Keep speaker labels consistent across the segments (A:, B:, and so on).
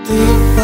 A: Ты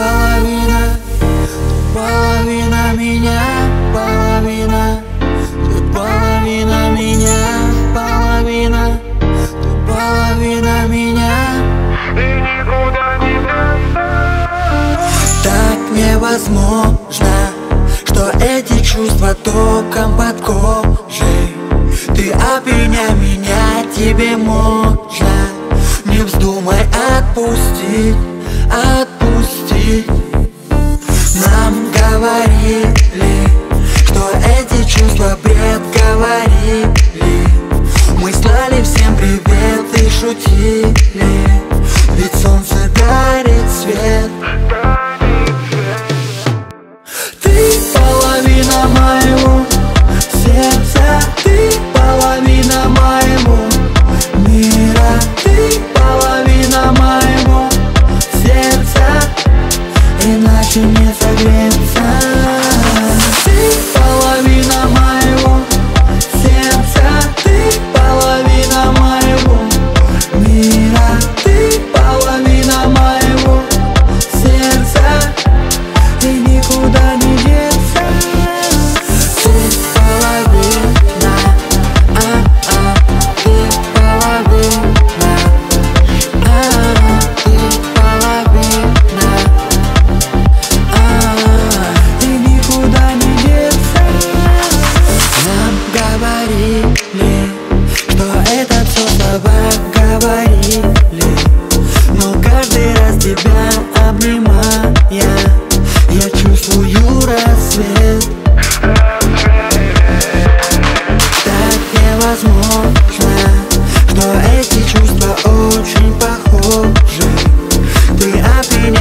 A: половина меня, половина. Ты половина меня, половина. Ты половина меня.
B: Ты никуда не деться.
A: Так невозможно, что эти чувства током под кожей. Ты обвиняй меня, тебе можно. Не вздумай отпустить, отпустить. Нам говорили, что эти чувства бред, говорили. Мы слали всем привет и шутили, ведь солнце дарит свет. Ты половина моего сердца, ты половина моего мира. Ты половина моего сердца, иначе не согреться. Ты половина моего сердца, ты половина моего мира. Ты половина моего сердца, и никуда не деться. Ты половина, ты половина, ты половина, и никуда не деться. Нам говорили, что это все слова говорили, но каждый раз тебя обнимая, я чувствую рассвет. Так невозможно, что эти чувства очень похожи. Ты обвиняй